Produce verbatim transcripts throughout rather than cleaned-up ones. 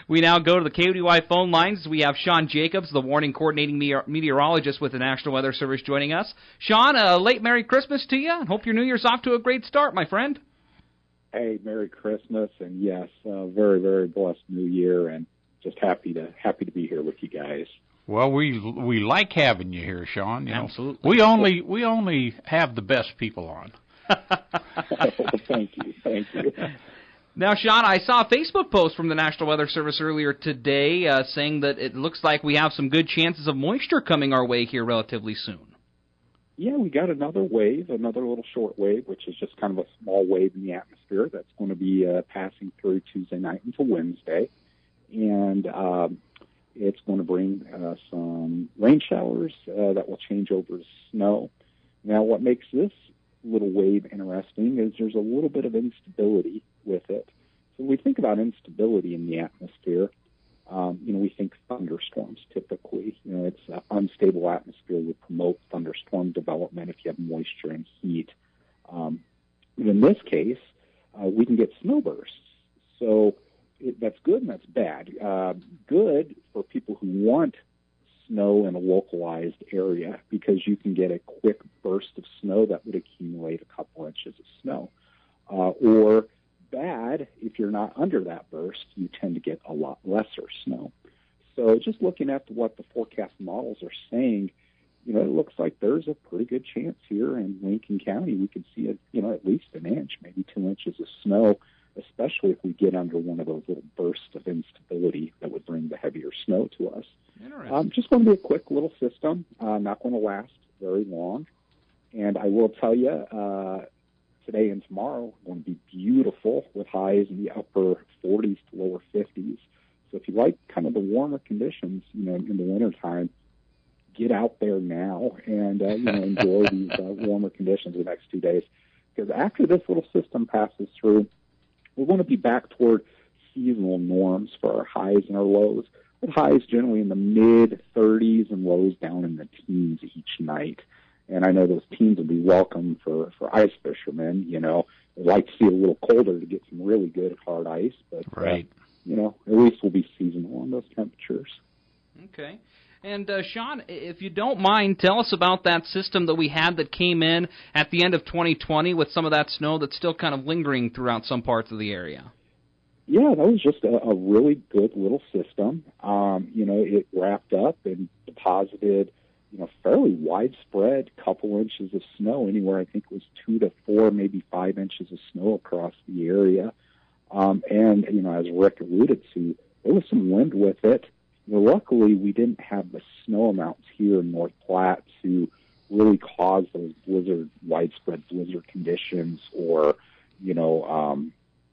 We now go to the K O D Y phone lines. We have Sean Jacobs, the warning coordinating meteor- meteorologist with the National Weather Service, joining us. Sean, a late Merry Christmas to you. Hope your New Year's off to a great start, my friend. Hey, Merry Christmas, and yes, uh, very, very blessed New Year, and just happy to happy to be here with you guys. Well, we we like having you here, Sean. You Absolutely. know, we only we only have the best people on. Oh, thank you, thank you. Now, Sean, I saw a Facebook post from the National Weather Service earlier today uh, saying that it looks like we have some good chances of moisture coming our way here relatively soon. Yeah, we got another wave, another little short wave, which is just kind of a small wave in the atmosphere that's going to be uh, passing through Tuesday night into Wednesday. And um, it's going to bring uh, some rain showers uh, that will change over to snow. Now, what makes this little wave interesting is there's a little bit of instability with it. So when we think about instability in the atmosphere, Um, you know, we think thunderstorms typically. You know, it's an unstable atmosphere would promote thunderstorm development if you have moisture and heat. Um, in this case, uh, we can get snowbursts. So it, that's good and that's bad. Uh, good for people who want snow in a localized area because you can get a quick burst of snow that would accumulate a couple inches of snow. Uh, or bad, if you're not under that burst, you tend to get a lot lesser snow. So just looking at what the forecast models are saying, you know, it looks like there's a pretty good chance here in Lincoln County we could see, a, you know, at least an inch, maybe two inches of snow, especially if we get under one of those little bursts of instability that would bring the heavier snow to us. Um, just going to be a quick little system, uh, not going to last very long. And I will tell you, uh, today and tomorrow are going to be beautiful with highs in the upper forties to lower fifties. So if you like kind of the warmer conditions, you know, in the wintertime, get out there now and, uh, you know, enjoy these uh, warmer conditions the next two days. Because after this little system passes through, we're going to be back toward seasonal norms for our highs and our lows, with highs generally in the mid thirties and lows down in the teens each night. And I know those teens will be welcome for, for ice fishermen. You know, they'd like to see it a little colder to get some really good hard ice. But, right. uh, you know, at least we'll be seasonal on those temperatures. Okay. And, uh, Sean, if you don't mind, tell us about that system that we had that came in at the end of twenty twenty with some of that snow that's still kind of lingering throughout some parts of the area. Yeah, that was just a, a really good little system. Um, you know, it wrapped up and deposited, you know, fairly widespread couple inches of snow, anywhere I think it was two to four, maybe five inches of snow across the area. Um, and, you know, as Rick alluded to, there was some wind with it. You know, luckily, we didn't have the snow amounts here in North Platte to really cause those blizzard, widespread blizzard conditions or, you know, um,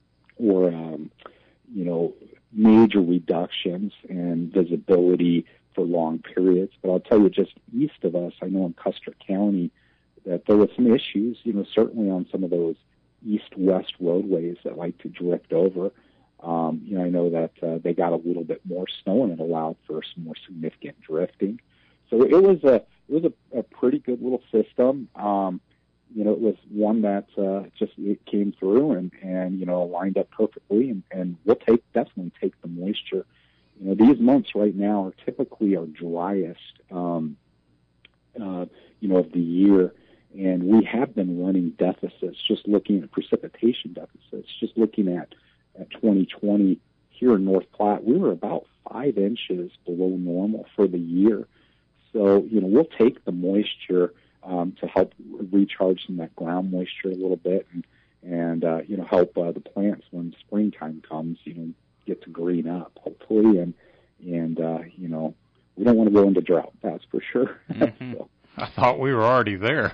or, um, you know, major reductions in visibility for long periods. But I'll tell you, just east of us, I know in Custer County that there were some issues, you know, certainly on some of those east-west roadways that like to drift over. Um, you know, I know that uh, they got a little bit more snow and it allowed for some more significant drifting. So it was a it was a, a pretty good little system. Um, you know, it was one that uh, just it came through and, and you know lined up perfectly, and, and we'll take definitely take the moisture. You know, these months right now are typically our driest, um, uh, you know, of the year, and we have been running deficits. Just looking at precipitation deficits, just looking at at twenty twenty here in North Platte, we were about five inches below normal for the year. So, you know, we'll take the moisture um, to help recharge some of that ground moisture a little bit and, and uh, you know, help uh, the plants when springtime comes, you know, get to green up, hopefully. And, and uh, you know, we don't want to go into drought, that's for sure. Mm-hmm. So, I thought we were already there.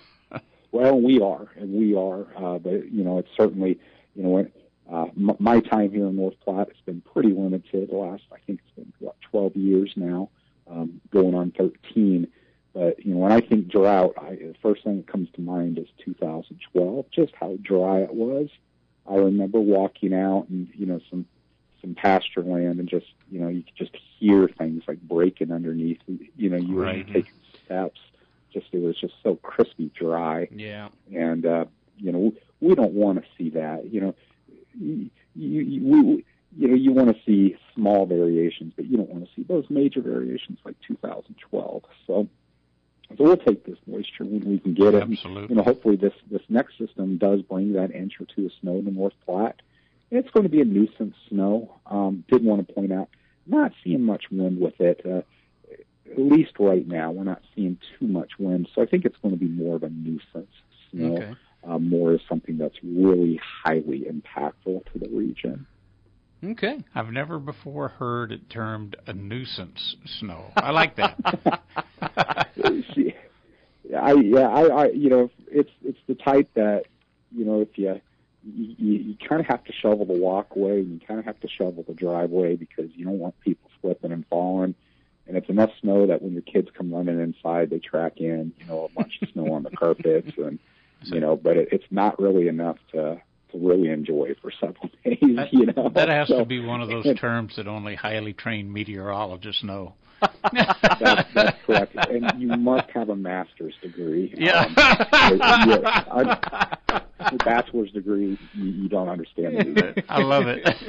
well, we are, and we are. Uh, but, you know, it's certainly, you know, when, Uh, m- my time here in North Platte has been pretty limited. The last, I think it's been, what, twelve years now, um, going on thirteen. But, you know, when I think drought, I, the first thing that comes to mind is two thousand twelve, just how dry it was. I remember walking out and, you know, some some pasture land and just, you know, you could just hear things like breaking underneath. You know, you were right. taking steps. Just, it was just so crispy dry. Yeah. And, uh, you know, we, we don't want to see that, you know. You, you, we, you know, you want to see small variations, but you don't want to see those major variations like two thousand twelve. So, so we'll take this moisture when we can get it. Absolutely. And, you know, hopefully this, this next system does bring that inch or two of snow to North Platte. It's going to be a nuisance snow. Um, did want to point out, not seeing much wind with it. Uh, at least right now, we're not seeing too much wind. So I think it's going to be more of a nuisance snow, Okay. uh, more as something that's really highly impactful to the region. Okay. I've never before heard it termed a nuisance snow. I like that. See, I yeah I, I you know it's it's the type that you know if you you, you kind of have to shovel the walkway and you kind of have to shovel the driveway because you don't want people slipping and falling, and it's enough snow that when your kids come running inside they track in you know a bunch of snow on the carpets and you know but it, it's not really enough to to really enjoy for several days. That, you know that has so, to be one of those terms that only highly trained meteorologists know. That's, that's correct, and you must have a master's degree. Yeah. Um, yeah I, a bachelor's degree, you, you don't understand it either. I love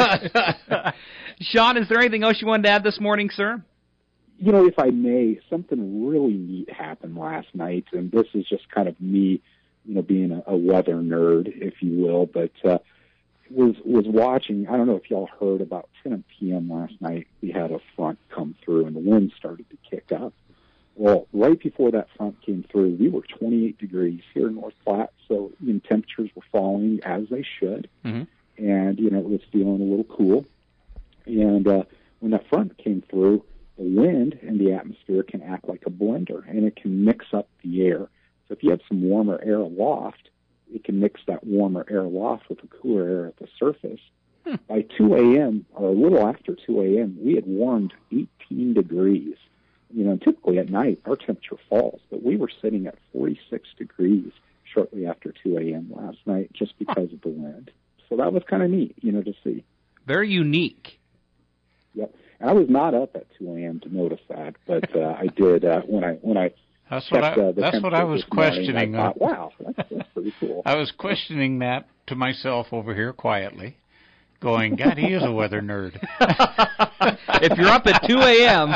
it. Sean, is there anything else you wanted to add this morning, sir? You know, if I may, something really neat happened last night, and this is just kind of me, you know, being a, a weather nerd, if you will, but uh, was was watching. I don't know if y'all heard about ten p.m. last night. We had a front come through, and the wind started to kick up. Well, right before that front came through, we were twenty-eight degrees here in North Platte, so you know, temperatures were falling as they should, Mm-hmm. and you know it was feeling a little cool. And uh, when that front came through, the wind in the atmosphere can act like a blender, and it can mix up the air. So if you have some warmer air aloft, it can mix that warmer air aloft with the cooler air at the surface. Hmm. By two a.m., or a little after two a.m., we had warmed eighteen degrees. You know, typically at night, our temperature falls, but we were sitting at forty-six degrees shortly after two a.m. last night just because of the wind. So that was kind of neat, you know, to see. Very unique. Yep. And I was not up at two a.m. to notice that, but uh, I did uh, when I when I That's what I, uh, that's what I was questioning. Morning, I thought, wow, that's, that's pretty cool. I was questioning that to myself over here quietly, going, God, he is a weather nerd. If you're up at two a.m.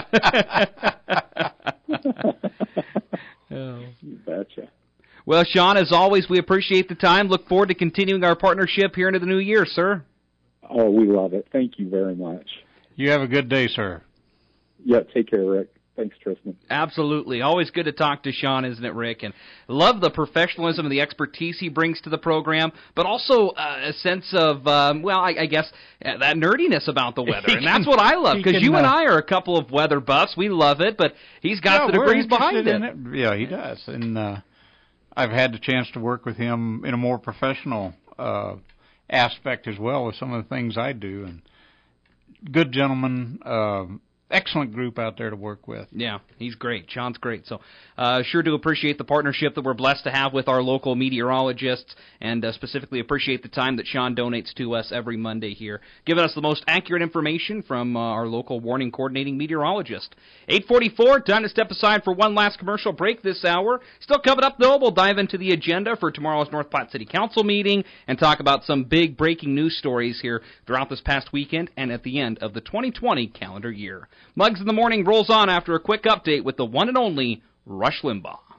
Oh. You betcha. Well, Sean, as always, we appreciate the time. Look forward to continuing our partnership here into the new year, sir. Oh, we love it. Thank you very much. You have a good day, sir. Yeah, take care, Rick. Thanks, Tristan. Absolutely. Always good to talk to Sean, isn't it, Rick? And love the professionalism and the expertise he brings to the program, but also uh, a sense of, um, well, I, I guess, uh, that nerdiness about the weather. And that's what I love, because you and I are a couple of weather buffs. We love it, but he's got yeah, the degrees behind it. it. Yeah, he does. And uh, I've had the chance to work with him in a more professional uh, aspect as well with some of the things I do. And good gentleman, uh, excellent group out there to work with. Yeah, he's great. Sean's great. So uh, sure do appreciate the partnership that we're blessed to have with our local meteorologists, and uh, specifically appreciate the time that Sean donates to us every Monday here, giving us the most accurate information from uh, our local warning coordinating meteorologist. eight forty-four, time to step aside for one last commercial break this hour. Still coming up, though, we'll dive into the agenda for tomorrow's North Platte City Council meeting and talk about some big breaking news stories here throughout this past weekend and at the end of the twenty twenty calendar year. Muggs in the Morning rolls on after a quick update with the one and only Rush Limbaugh.